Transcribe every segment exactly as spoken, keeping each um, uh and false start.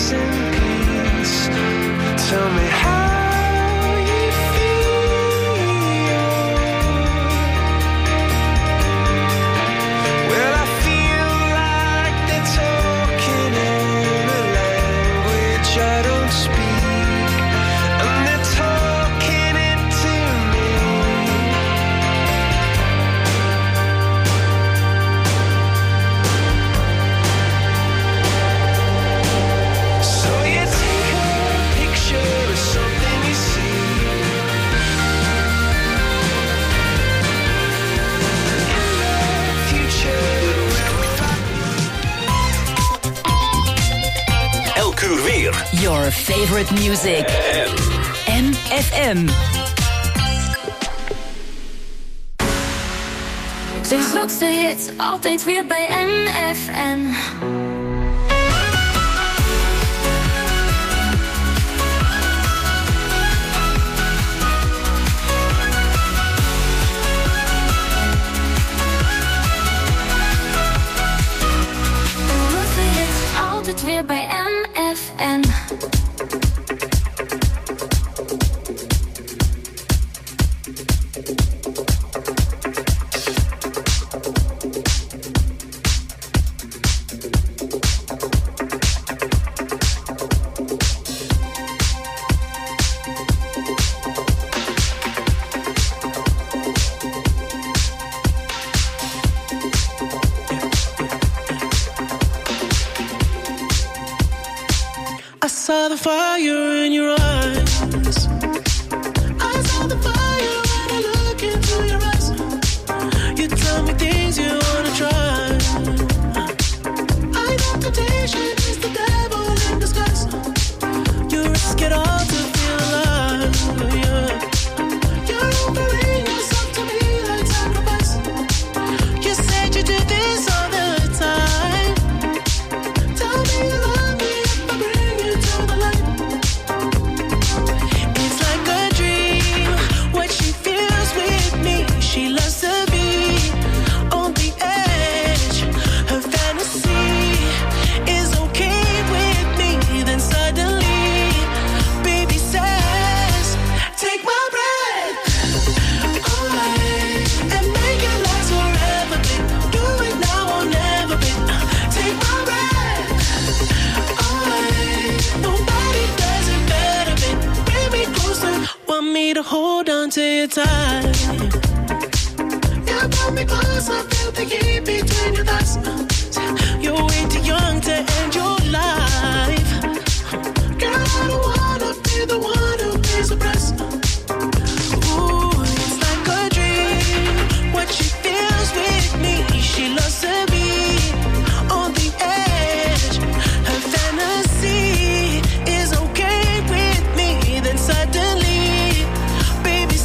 rest in peace. Tell me how you feel. Well, I feel like they're talking in a language I don't speak, and they're talking it to me. So you take a picture of something you see. In the future, where will I be? Elk uur weer. Your favorite music. M F M. De grootste hits, altijd weer bij M F M. De grootste hits, altijd weer bij M F M. I saw the fire in your eyes. I saw the fire when I look into your eyes. You tell me things you wanna try. I know temptation is the devil in disguise. You risk it all to feel alive. Yeah. You're offering yourself to me like sacrifice. You said you do this all the time. Tell me you love me if I bring you to the light. It's like a dream, what she feels with me. She loves to be on the edge. Her fantasy is okay with me. Then suddenly, baby says, take my breath away and make it last forever, babe. Do it now or never, babe. Take my breath away. Nobody does it better, babe. Bring me closer, want me to hold on to you tight. Yeah, pull me closer, feel the heat between your thighs. You're way too young to end your life. Girl, I don't wanna be the one who pays the price. Ooh, it's like a dream, what she feels with me. She loves to be on the edge. Her fantasy is okay with me. Then suddenly, baby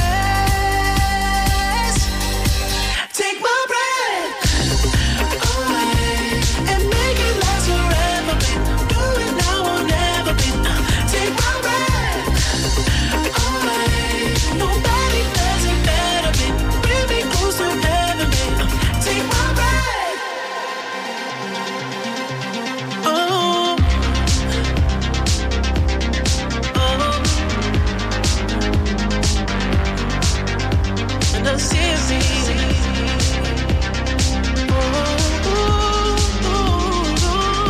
says, take my breath away and make it last forever, babe. Do it now or never, babe. Take my breath away. Nobody does it better, babe. Bring me closer, heaven, babe. Take my breath. Oh, oh, and I see it. Oh, oh, oh,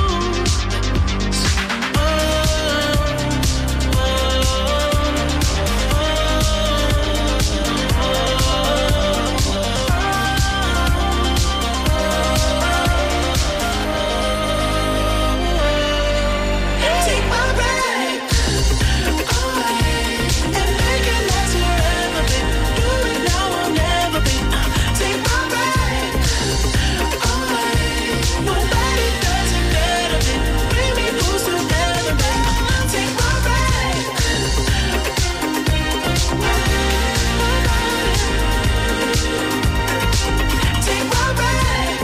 take my breath away and make it last forever, babe. Do it now or never, babe. Take my breath away. Nobody does it better, babe. Bring me close together, babe. Take my breath Take my breath.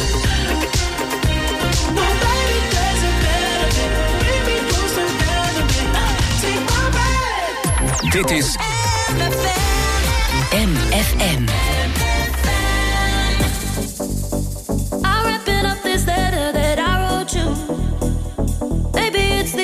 Nobody does it better, babe. Bring me close together, babe. Take my breath. Dit is M F M. I'm wrapping up this letter that I wrote you. Baby, it's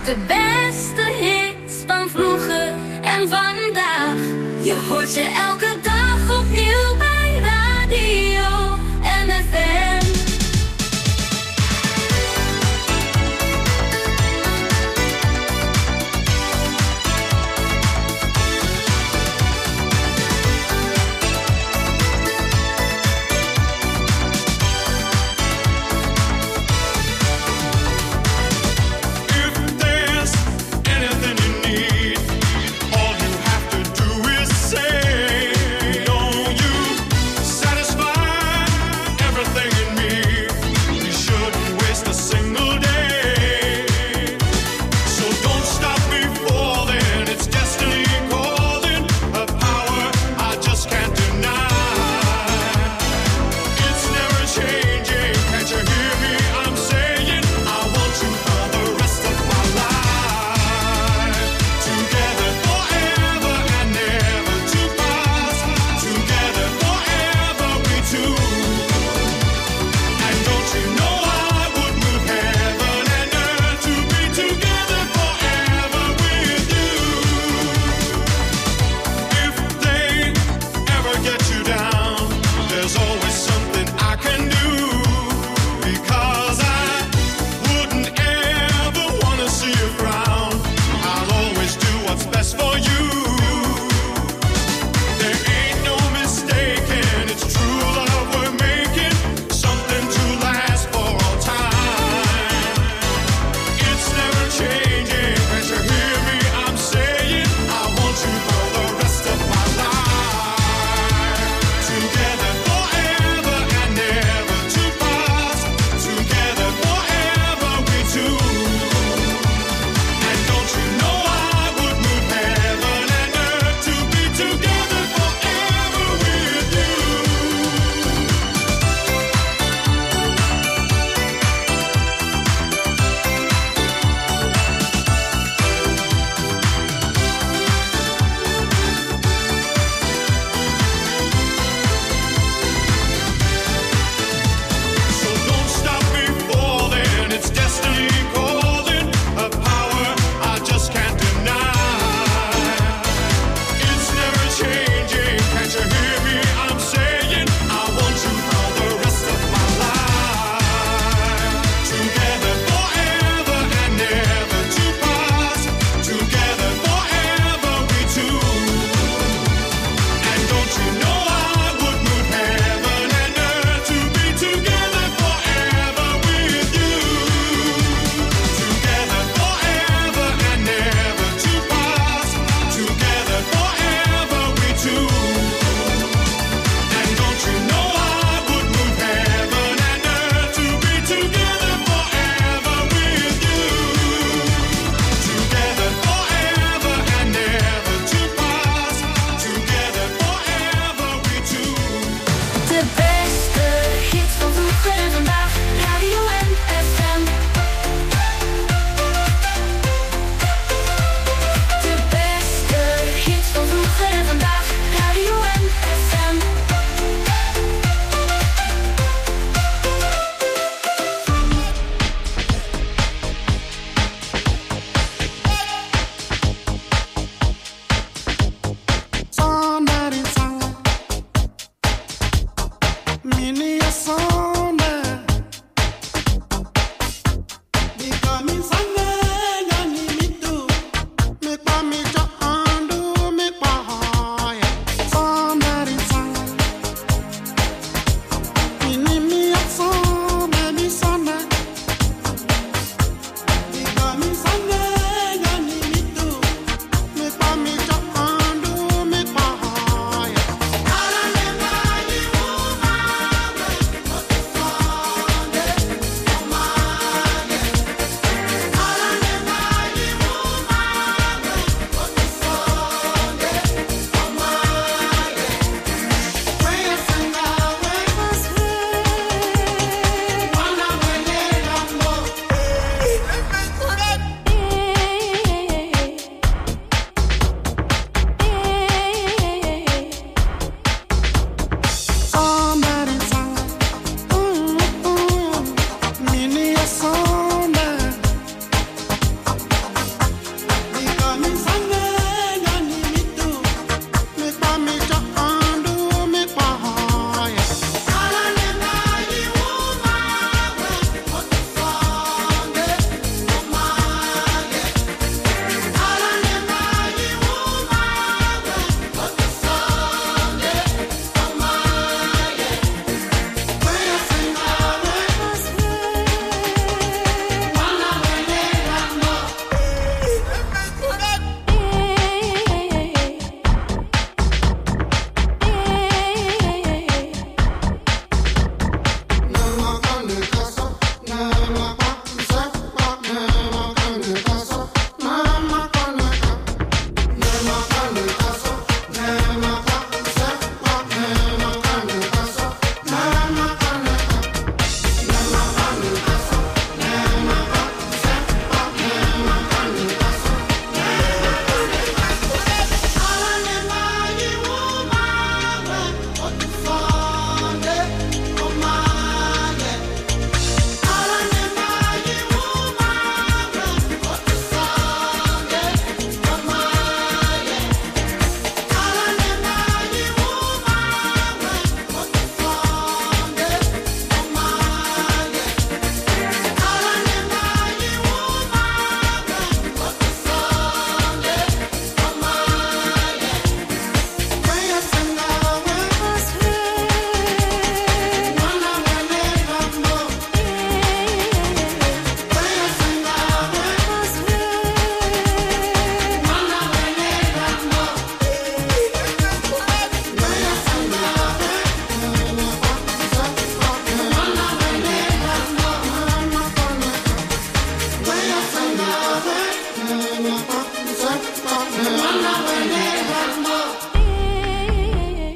De beste hits van vroeger en vandaag. Je hoort ze elke dag opnieuw bij Radio M F M.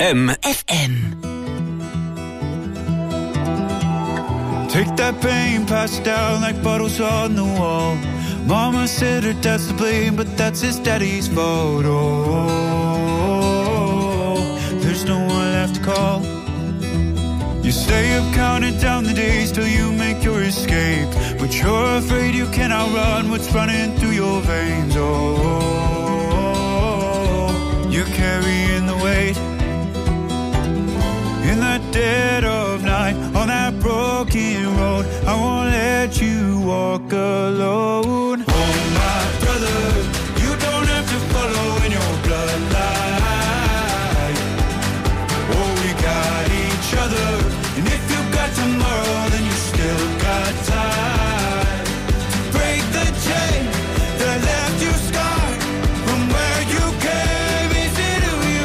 M F M. Take that pain, pass it down like bottles on the wall. Mama said her dad's to blame, but that's his daddy's fault. Oh, there's no one left to call. You stay up counting down the days till you make your escape, but you're afraid you can't outrun what's running through your veins. Oh, you're carrying the weight in the dead of night on that broken road. I won't let you walk alone. Oh my brother, you don't have to follow in your bloodline. Oh, we got each other, and if you got tomorrow, then you still got time to break the chain that left you scarred from where you came. Is it who you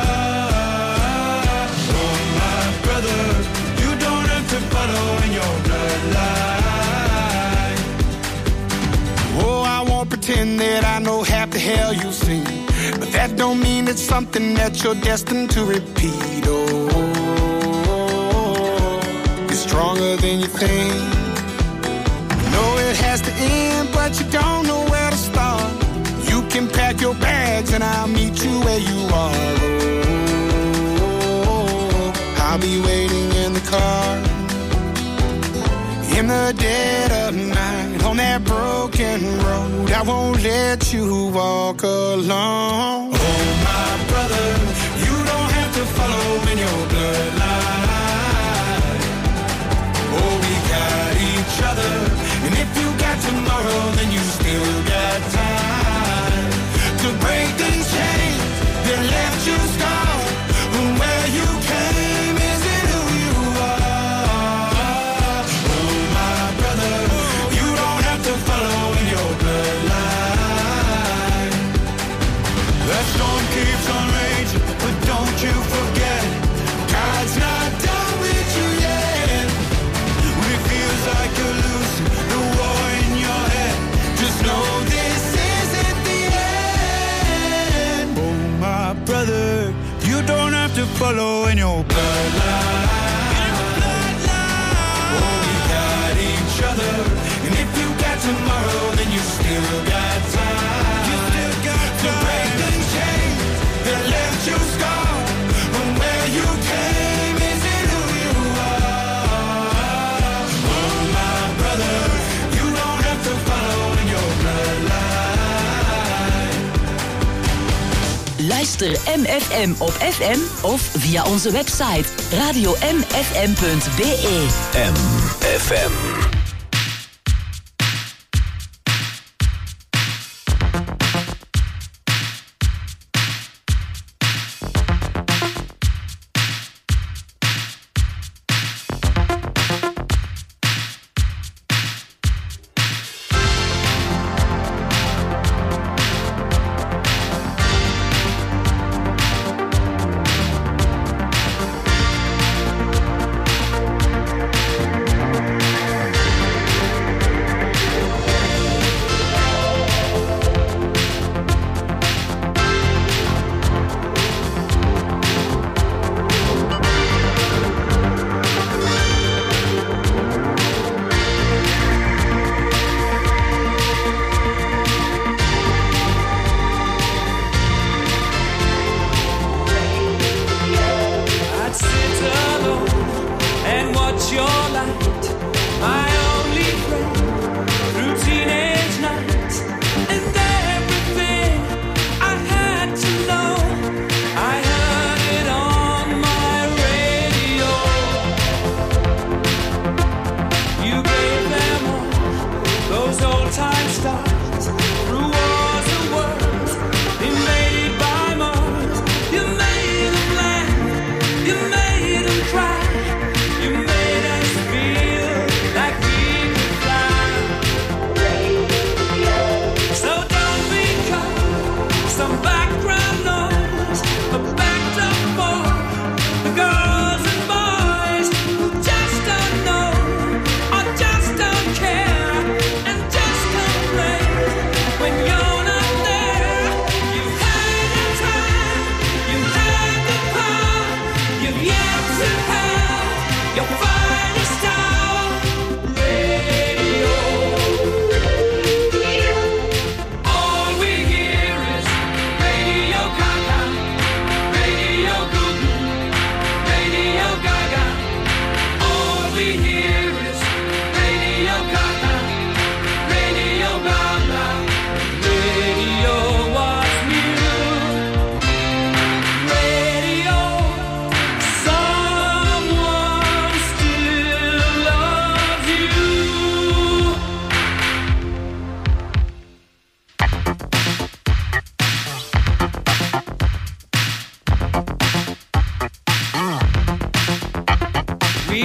are? Oh my brother, you don't have to follow in your bloodline. Oh, I won't pretend that I know half the hell you've seen, but that don't mean it's something that you're destined to repeat. Oh, you're stronger than you think. You know it has to end, but you don't know where to start. You can pack your bags and I'll meet you where you are. Oh, I'll be waiting in the car in the dead of night on that broken road. I won't let you walk alone. Oh my brother, you don't have to follow in your bloodline. Oh, we got each other, and if you got tomorrow, then you still got time to break the chain that left you scarred from where you came. Is it who you are? Oh my brother, you don't have to follow in your bloodline. That storm keeps on raging, but don't you forget, God's not done with you yet. When it feels like you're losing the war in your head, just know this isn't the end. Oh my brother, you don't have to follow in your bloodline. Oh, we got each other, and if you got tomorrow, then you still got time. You still got time to break the chain that left you scarred from where you came. Is it who you are? Oh my brother, you don't have to follow in your bloodline. Luister M F M op F M of via onze website radio m f m punt b e. M F M. Like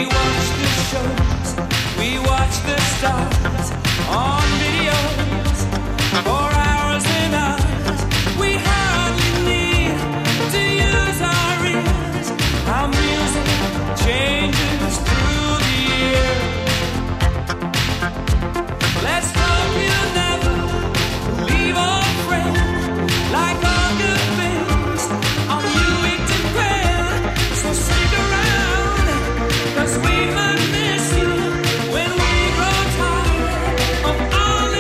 watch the shows, we watch the stars on videos for hours and hours. We hardly need to use our ears. Our music changes through the year. Let's hope you'll never leave our friend. Like all good things, on you it depends. So stick around, 'cause we might miss you when we grow tired of all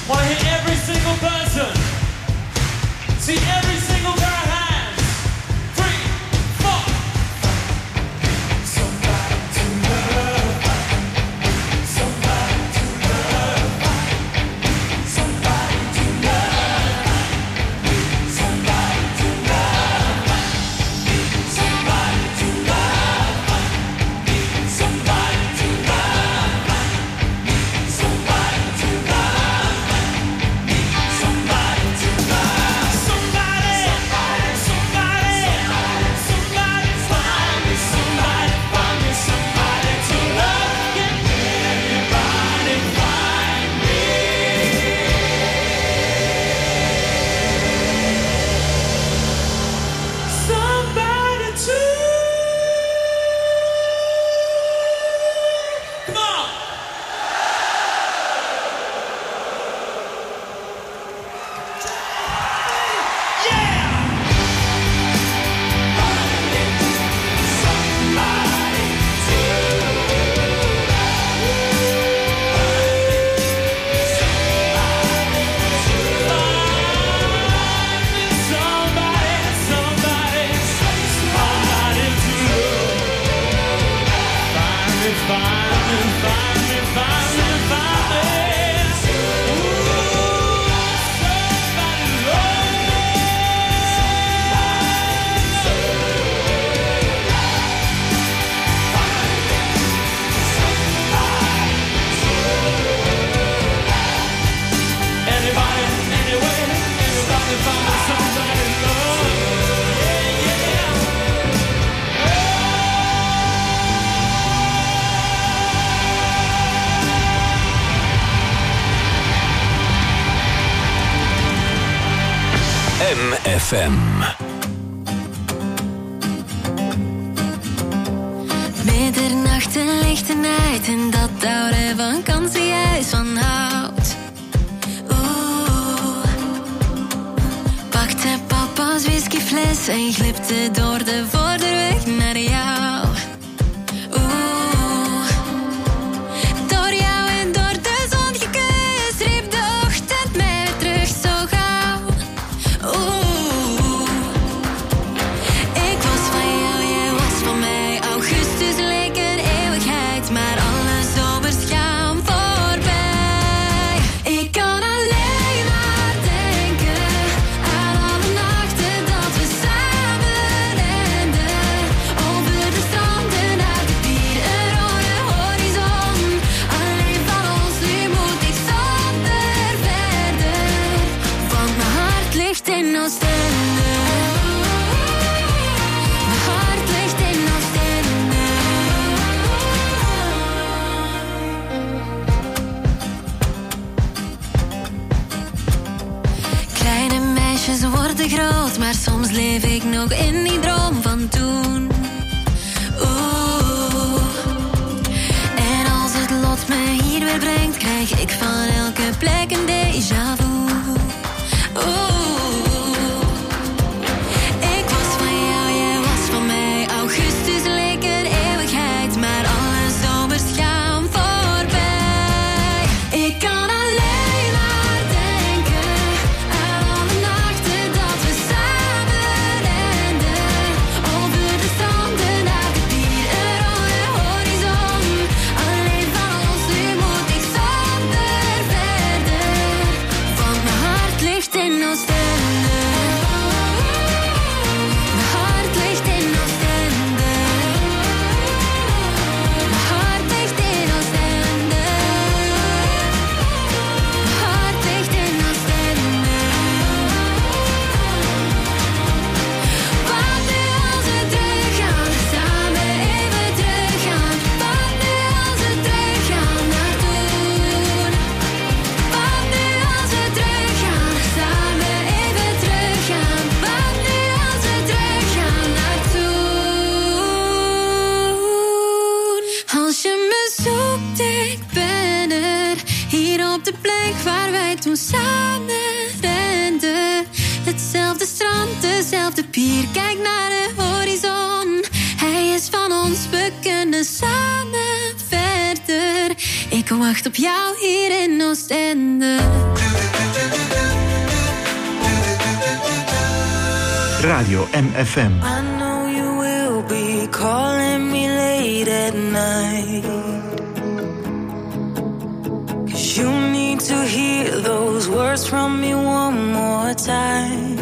Wanna hit every single person. See every single pair of hands. Three, four. Somebody to love. Somebody to love. Somebody to love. Somebody to love. Somebody to love. Somebody to love. Somebody to love. Somebody to love. Somebody. Somebody. Somebody find me. Somebody find me. Somebody to love. Everybody find me. Somebody to. Come on. M F M. Middernacht en lichte nacht en dat oude vakantiehuis van hout. Oeh. Pakte papa's whiskyfles en glipte door de vorderweg naar jou. Oeh. Door jou en door de zon gekust riep de ochtend mij weer terug zo gauw. Oeh. Ik was van jou, jij was van mij. Augustus leek een eeuwigheid, maar alle zomers gaan voorbij. Ik kan alleen maar denken aan alle nachten dat we samen renden. Over de stranden naar de pier, een rode horizon. Alleen van ons, nu moet ik zonder verder. Want mijn hart ligt in Oostende. Mijn hart ligt in Oostende. Kleine meisjes worden groot, maar soms leef ik nog in die droom van toen. Oeh. En als het lot me hier weer brengt, krijg ik van elke plek een déjà vu. Oeh. Ik was van jou, jij was van mij. Augustus leek een eeuwigheid, maar alle zomers gaan voorbij. Ik kan alleen maar denken aan alle nachten dat we samen renden. Over de stranden naar de pier, een rode horizon. Alleen van ons, nu moet ik zonder verder. Want mijn hart ligt in Oostende. Mijn hart ligt in Oostende. Mijn hart ligt in Oostende. Mijn hart ligt in Oostende. Wat nu als we teruggaan, samen even teruggaan. Wat nu als we teruggaan naar toen. Wat nu als we teruggaan, samen even teruggaan. Wat nu als we teruggaan naar toen. Als je me zoekt, ik ben er. Hier op de plek waar wij toen samen renden. Hetzelfde strand, dezelfde pier. Kijk naar de horizon. Hij is van ons, we kunnen samen verder. Ik wacht op jou hier in Oostende. Radio M F M. I know you will be calling me late at night, 'cause you need to hear those words from me one more time.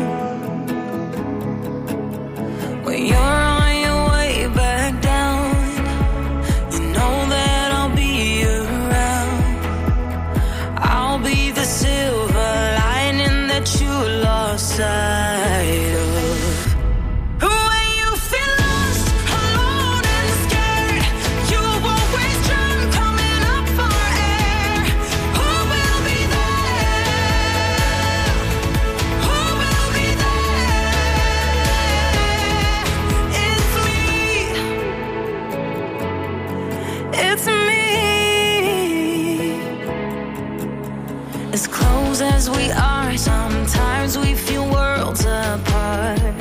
When you're on your way back down, you know that I'll be around. I'll be the silver lining that you lost sight of. As we are, sometimes we feel worlds apart.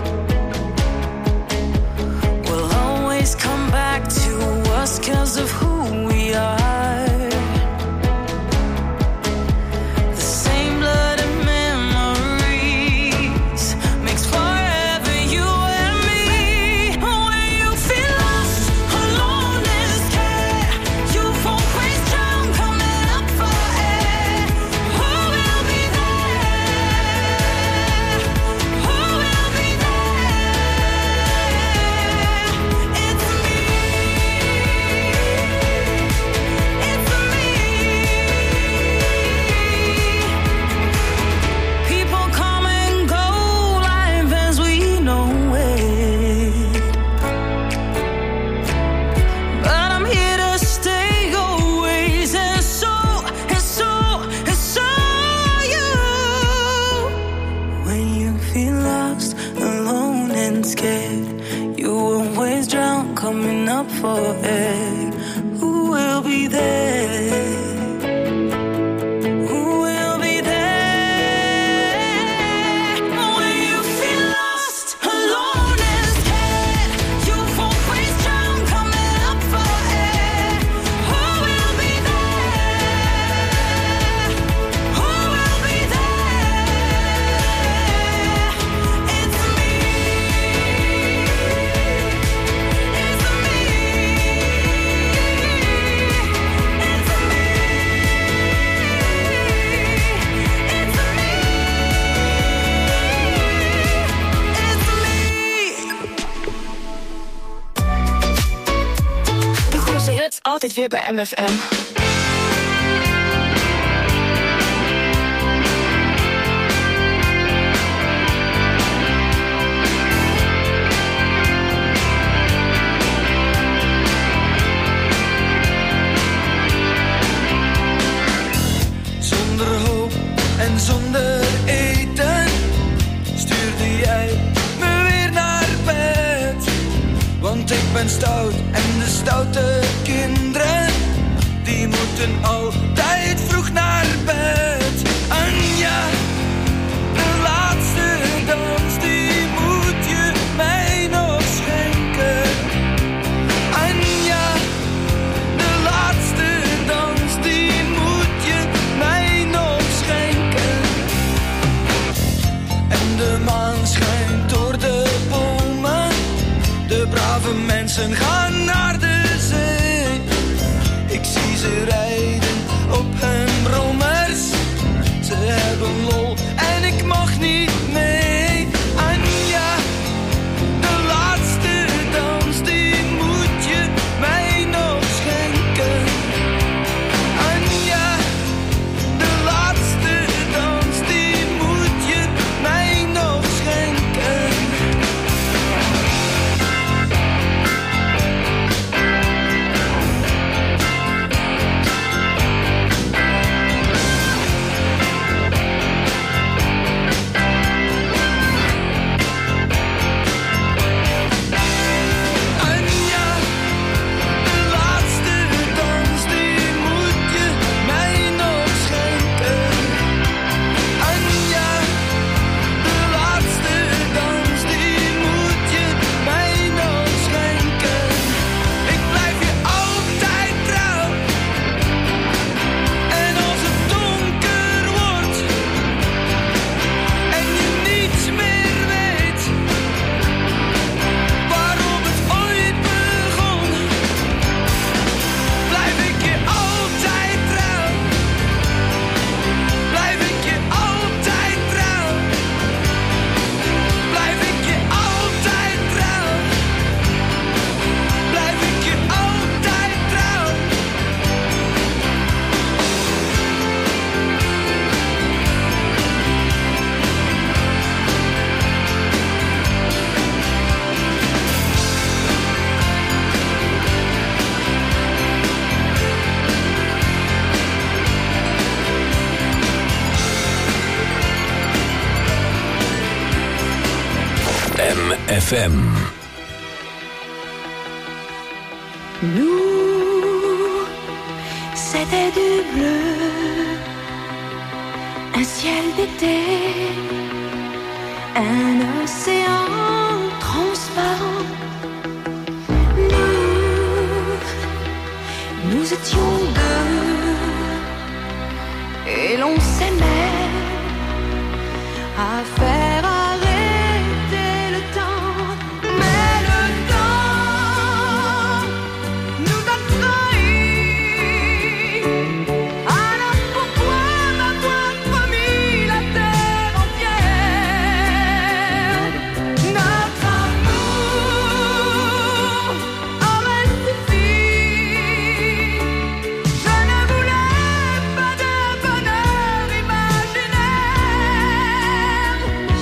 We'll always come back to us 'cause of who we are. The same blood and memories makes forever you and me. When you feel lost, alone and scared, you've always drowned coming up for air. Who will be there? Who will be there? It's me. It's me. People come and go, life as we know it. But I'm here to stay always, and so, and so, and so you. When you feel lost, alone and scared, you always drown coming up for air. Who will be there? Who will be there? When you feel lost, alone and scared, you've always drowned coming up for air. Who will be there? Who will be there? It's me. It's me. It's me. It's me. De grootste hits altijd weer bij M F M. Zonder hoop en zonder eten stuurde jij me weer naar bed. Want ik ben stout en de stoute kinderen die moeten altijd vroeg naar bed. Anja, de laatste dans die moet je mij nog schenken. Anja, de laatste dans die moet je mij nog schenken. En de maan schijnt door de bomen, de brave mensen gaan naar de zee. Ik zie ze rijden op hun brommers, ze hebben lol en ik mag niet mee. Anja, de laatste dans die moet je mij nog schenken. Anja, de laatste dans die moet je mij nog schenken. M F M. Nous, c'était du bleu, un ciel d'été, un océan transparent. Nous, nous étions deux, et l'on s'aimait à faire arrêter le temps. Mais le temps nous a trahis. Alors pourquoi m'avoir promis la terre entière? Notre amour aurait suffi. Je ne voulais pas de bonheur imaginaire.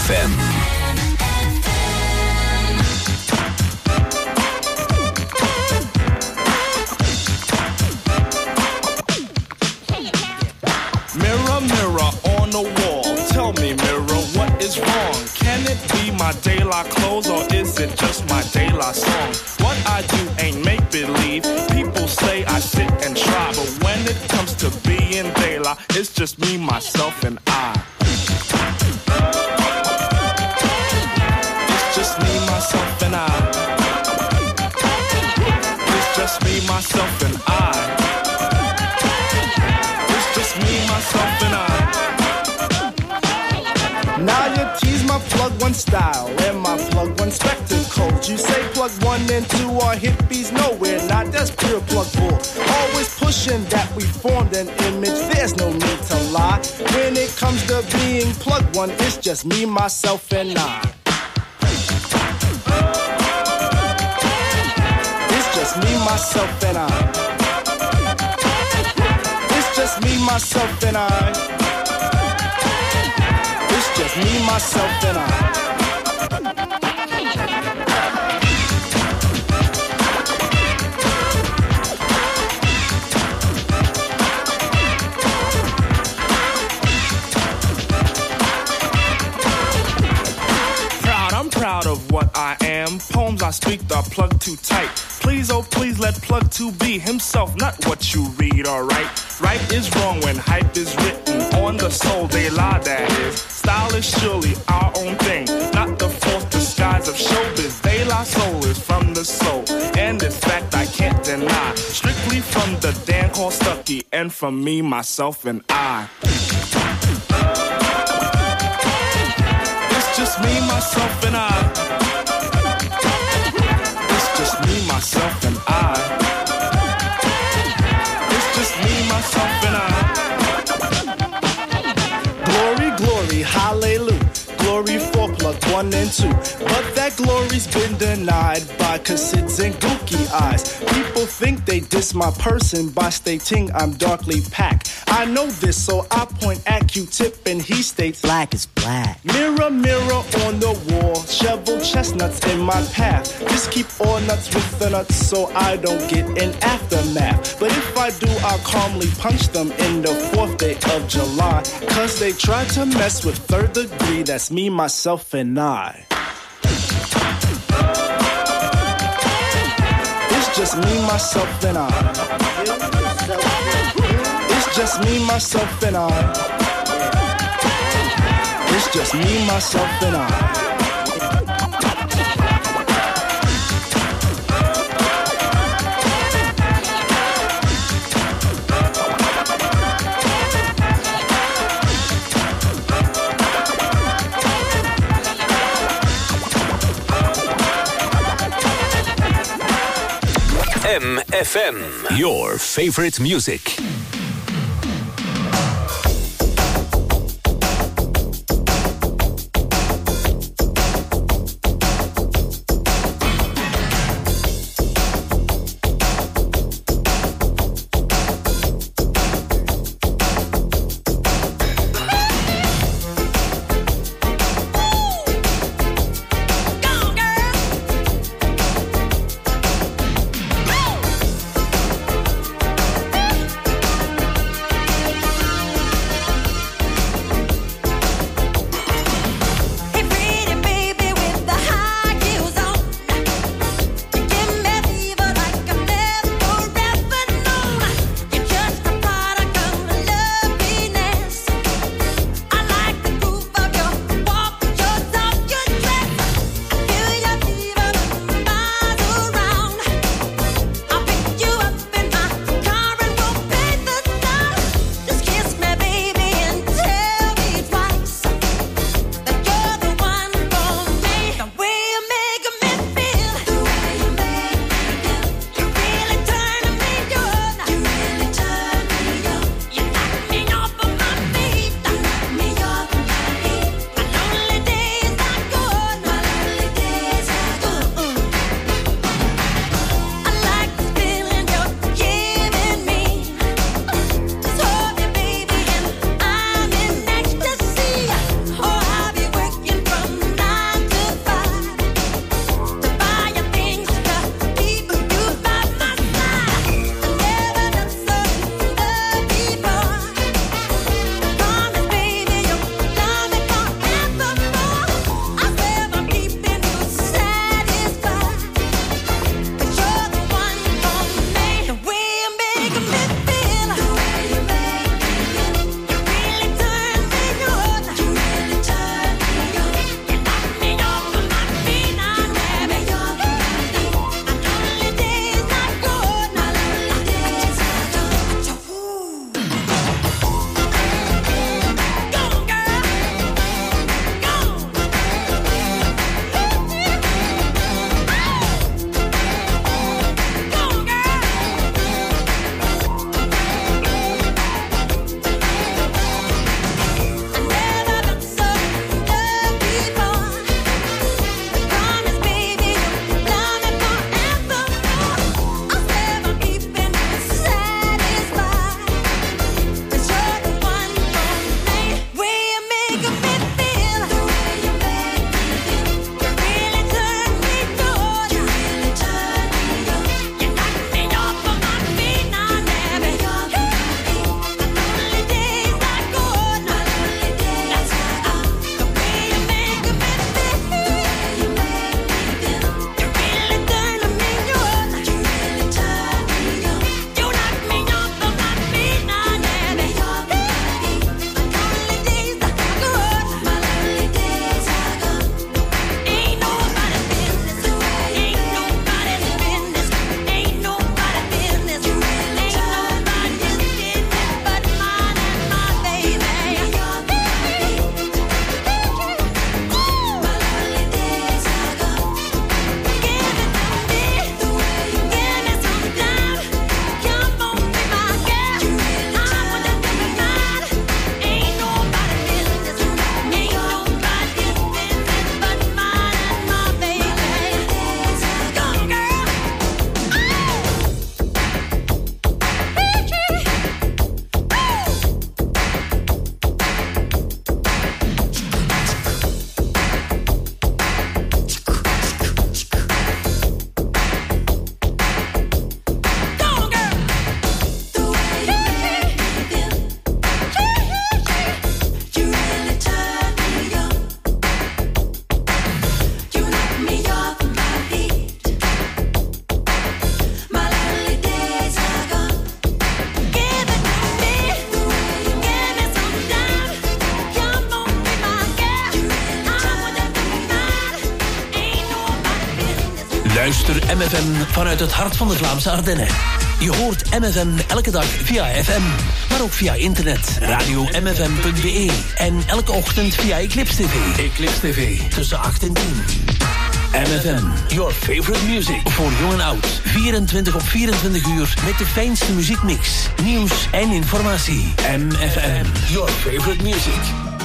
F M. Mirror, mirror on the wall, tell me, mirror, what is wrong? Can it be my daylight clothes or is it just my daylight song? What I do ain't make-believe. People say I sit and try, but when it comes to being daylight, it's just me, myself, and I. It's just me, myself, and I. It's just me, myself, and I. Me, myself, and I. Now you tease my plug one style and my plug one spectacles. You say plug one and two are hippies, no we're not, that's pure plug bull. Always pushing that we formed an image, there's no need to lie. When it comes to being plug one, it's just me, myself, and I. It's just me, myself, and I. Just me, myself, and I. It's just me, myself, and I. Proud, I'm proud of what I am. Poems I speak are plugged too tight. Please, oh please, let plug two be himself, not what you read, alright? Right is wrong when hype is written on the soul, they lie, that is. Style is surely our own thing, not the false disguise of showbiz. They lie, soul is from the soul, and this fact I can't deny. Strictly from the Dan called Stucky, and from me, myself, and I. It's just me, myself, and I. It's just me, myself, and I. Myself and I. Glory, glory, hallelujah. Glory for plug one and two. But that glory's been denied by cassids and gookie eyes. People think they diss my person by stating I'm darkly packed. I know this, so I point at Q-Tip and he states black is black. Mirror, mirror on the wall, shovel chestnuts in my path. Just keep all nuts with the nuts so I don't get an aftermath. But if I do, I'll calmly punch them in the fourth day of July. Cause they tried to mess with third degree, that's me, myself, and I. It's just me, myself, and I. It's just me, myself, and I. It's just me, myself, and I. M F M, your favorite music. Luister M F M vanuit het hart van de Vlaamse Ardennen. Je hoort M F M elke dag via F M, maar ook via internet, radio m f m punt b e en elke ochtend via Eclipse T V. Eclipse T V, tussen acht en tien. M F M, your favorite music. Voor jong en oud. vierentwintig op vierentwintig uur met de fijnste muziekmix, nieuws en informatie. M F M, your favorite music.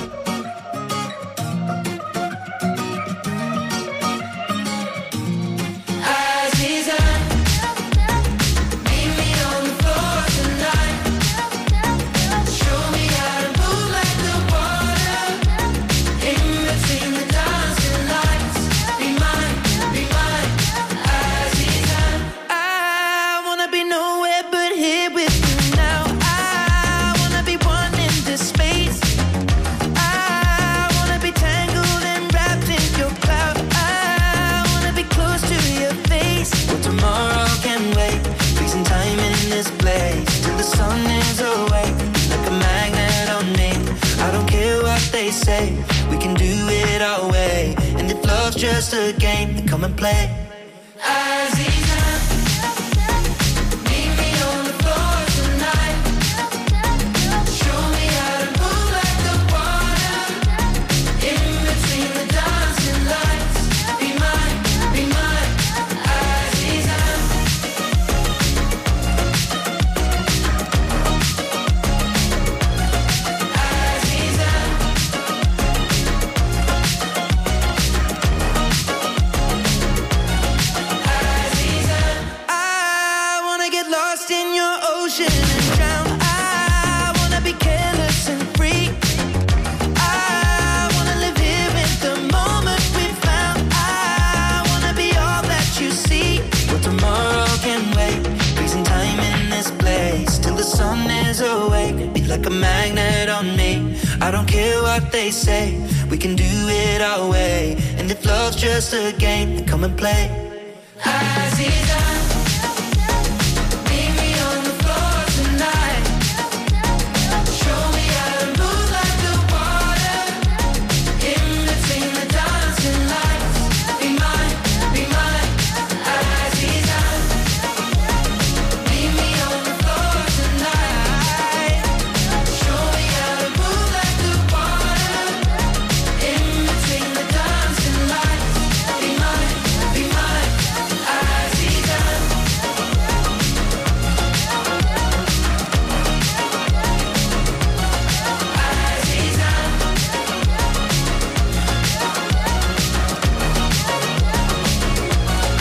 We can do it our way, and if love's just a game, then come and play. Aziza, meet me on the floor tonight. Show me how to move like the water. In between the dancing lights, be mine, be mine, Aziza. Like a magnet on me. I don't care what they say. We can do it our way. And if love's just a game, then come and play. Aziza.